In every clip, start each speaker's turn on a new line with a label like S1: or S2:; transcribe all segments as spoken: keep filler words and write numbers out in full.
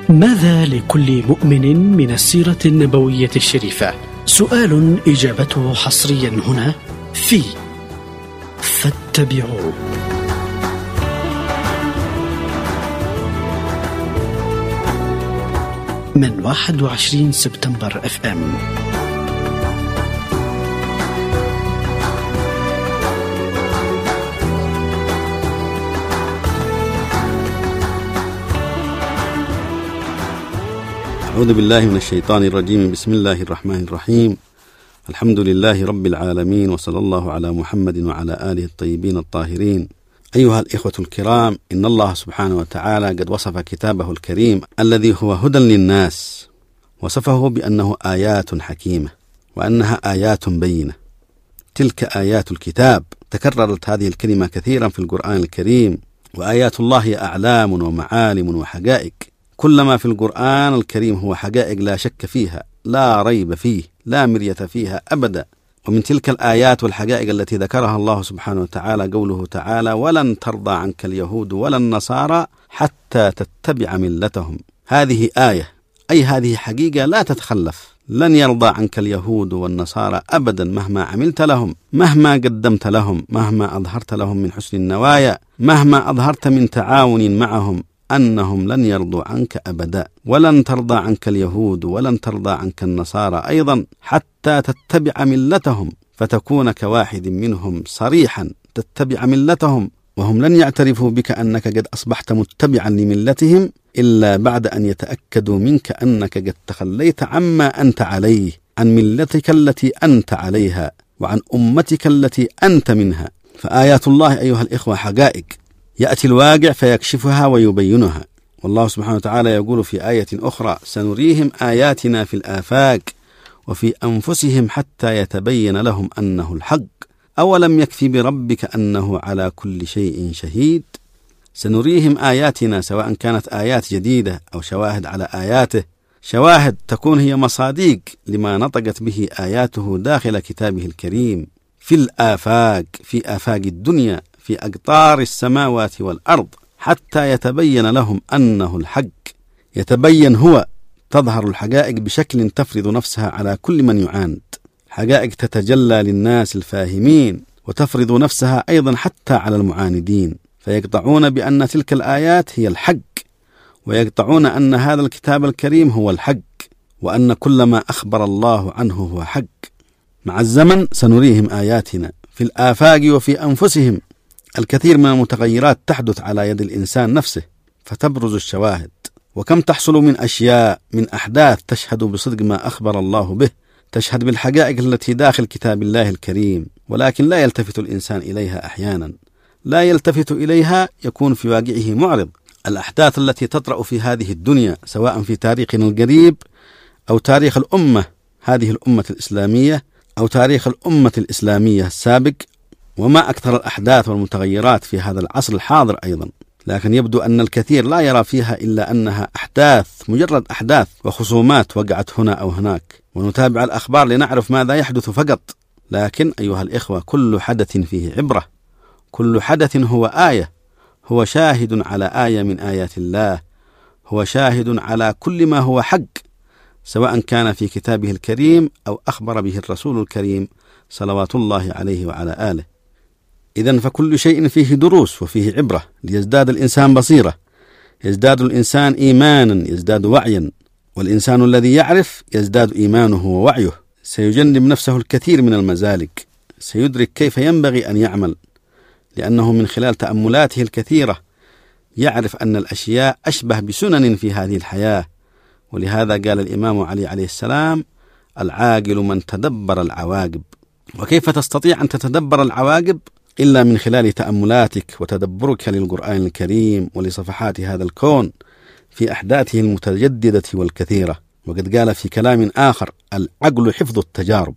S1: ماذا لكل مؤمن من السيرة النبوية الشريفة؟ سؤال إجابته حصريا هنا في فاتبعوه. من واحد وعشرين سبتمبر اف ام.
S2: أعوذ بالله من الشيطان الرجيم. بسم الله الرحمن الرحيم. الحمد لله رب العالمين، وصلى الله على محمد وعلى آله الطيبين الطاهرين. أيها الإخوة الكرام، إن الله سبحانه وتعالى قد وصف كتابه الكريم الذي هو هدى للناس، وصفه بأنه آيات حكيمة، وأنها آيات بينة. تلك آيات الكتاب. تكررت هذه الكلمة كثيرا في القرآن الكريم. وآيات الله أعلام ومعالم وحقائق. كل ما في القرآن الكريم هو حقائق لا شك فيها، لا ريب فيه، لا مرية فيها أبدا. ومن تلك الآيات والحقائق التي ذكرها الله سبحانه وتعالى قوله تعالى: ولن ترضى عنك اليهود ولا النصارى حتى تتبع ملتهم. هذه آية، أي هذه حقيقة لا تتخلف. لن يرضى عنك اليهود والنصارى أبدا مهما عملت لهم، مهما قدمت لهم، مهما أظهرت لهم من حسن النوايا، مهما أظهرت من تعاون معهم، أنهم لن يرضوا عنك أبدا. ولن ترضى عنك اليهود ولن ترضى عنك النصارى أيضا حتى تتبع ملتهم، فتكون كواحد منهم صريحا تتبع ملتهم، وهم لن يعترفوا بك أنك قد أصبحت متبعا لملتهم إلا بعد أن يتأكدوا منك أنك قد تخليت عما أنت عليه، عن ملتك التي أنت عليها، وعن أمتك التي أنت منها. فآيات الله أيها الإخوة حقائق، يأتي الواقع فيكشفها ويبينها. والله سبحانه وتعالى يقول في آية أخرى: سنريهم آياتنا في الآفاق وفي أنفسهم حتى يتبين لهم أنه الحق أولم يكفي بربك أنه على كل شيء شهيد. سنريهم آياتنا، سواء كانت آيات جديدة أو شواهد على آياته، شواهد تكون هي مصادق لما نطقت به آياته داخل كتابه الكريم، في الآفاق، في آفاق الدنيا، في أقطار السماوات والأرض، حتى يتبين لهم أنه الحق. يتبين هو، تظهر الحقائق بشكل تفرض نفسها على كل من يعاند، حقائق تتجلى للناس الفاهمين، وتفرض نفسها أيضا حتى على المعاندين، فيقطعون بأن تلك الآيات هي الحق، ويقطعون أن هذا الكتاب الكريم هو الحق، وأن كل ما أخبر الله عنه هو حق. مع الزمن سنريهم آياتنا في الآفاق وفي أنفسهم. الكثير من المتغيرات تحدث على يد الإنسان نفسه، فتبرز الشواهد. وكم تحصل من أشياء، من أحداث تشهد بصدق ما أخبر الله به، تشهد بالحقائق التي داخل كتاب الله الكريم، ولكن لا يلتفت الإنسان إليها. أحيانا لا يلتفت إليها، يكون في واقعه معرض. الأحداث التي تطرأ في هذه الدنيا، سواء في تاريخنا القريب أو تاريخ الأمة، هذه الأمة الإسلامية، أو تاريخ الأمة الإسلامية السابق، وما أكثر الأحداث والمتغيرات في هذا العصر الحاضر أيضا. لكن يبدو أن الكثير لا يرى فيها إلا أنها أحداث، مجرد أحداث وخصومات وقعت هنا أو هناك، ونتابع الأخبار لنعرف ماذا يحدث فقط. لكن أيها الإخوة، كل حدث فيه عبرة، كل حدث هو آية، هو شاهد على آية من آيات الله، هو شاهد على كل ما هو حق، سواء كان في كتابه الكريم أو أخبر به الرسول الكريم صلوات الله عليه وعلى آله. إذن فكل شيء فيه دروس وفيه عبرة، ليزداد الإنسان بصيرة، يزداد الإنسان إيمانا، يزداد وعيا. والإنسان الذي يعرف يزداد إيمانه ووعيه، سيجنب نفسه الكثير من المزالق، سيدرك كيف ينبغي أن يعمل، لأنه من خلال تأملاته الكثيرة يعرف أن الأشياء أشبه بسنن في هذه الحياة. ولهذا قال الإمام علي عليه السلام: العاقل من تدبر العواقب. وكيف تستطيع أن تتدبر العواقب إلا من خلال تأملاتك وتدبرك للقرآن الكريم ولصفحات هذا الكون في أحداثه المتجددة والكثيرة. وقد قال في كلام آخر: العقل حفظ التجارب.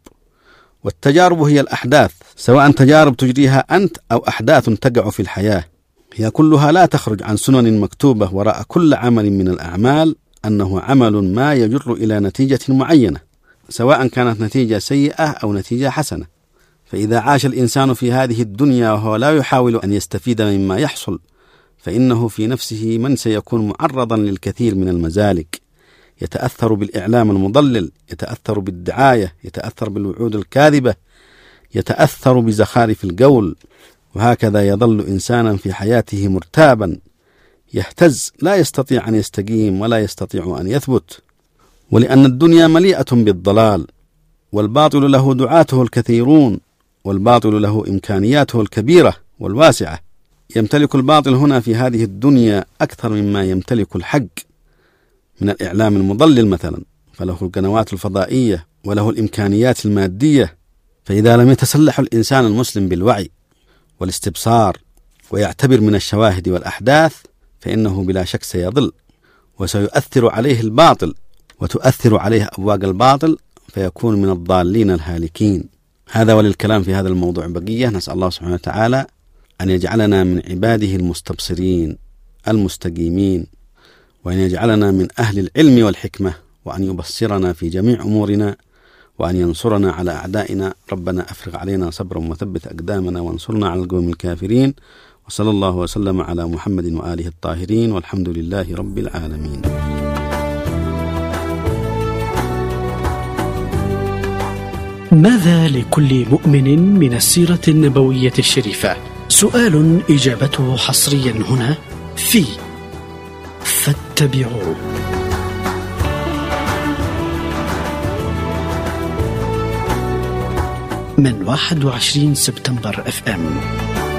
S2: والتجارب هي الأحداث، سواء تجارب تجريها أنت أو أحداث تقع في الحياة، هي كلها لا تخرج عن سنن مكتوبة وراء كل عمل من الأعمال، أنه عمل ما يجر إلى نتيجة معينة، سواء كانت نتيجة سيئة أو نتيجة حسنة. فإذا عاش الإنسان في هذه الدنيا وهو لا يحاول أن يستفيد مما يحصل، فإنه في نفسه من سيكون معرضا للكثير من المزالك، يتأثر بالإعلام المضلل، يتأثر بالدعاية، يتأثر بالوعود الكاذبة، يتأثر بزخارف القول، وهكذا يظل إنسانا في حياته مرتابا يهتز، لا يستطيع أن يستقيم ولا يستطيع أن يثبت. ولأن الدنيا مليئة بالضلال، والباطل له دعاته الكثيرون، والباطل له إمكانياته الكبيرة والواسعة. يمتلك الباطل هنا في هذه الدنيا أكثر مما يمتلك الحق من الإعلام المضلل مثلا، فله القنوات الفضائية وله الإمكانيات المادية. فإذا لم يتسلح الإنسان المسلم بالوعي والاستبصار ويعتبر من الشواهد والأحداث، فإنه بلا شك سيضل، وسيؤثر عليه الباطل وتؤثر عليه أبواق الباطل، فيكون من الضالين الهالكين. هذا وللكلام في هذا الموضوع بقية. نسأل الله سبحانه وتعالى أن يجعلنا من عباده المستبصرين المستقيمين، وأن يجعلنا من أهل العلم والحكمة، وأن يبصرنا في جميع أمورنا، وأن ينصرنا على أعدائنا. ربنا أفرغ علينا صبرا وثبت أقدامنا وانصرنا على القوم الكافرين. وصلى الله وسلم على محمد وآله الطاهرين، والحمد لله رب العالمين.
S1: ماذا لكل مؤمن من السيرة النبوية الشريفة؟ سؤال إجابته حصريا هنا في فاتبعوه. من واحد وعشرين سبتمبر اف ام.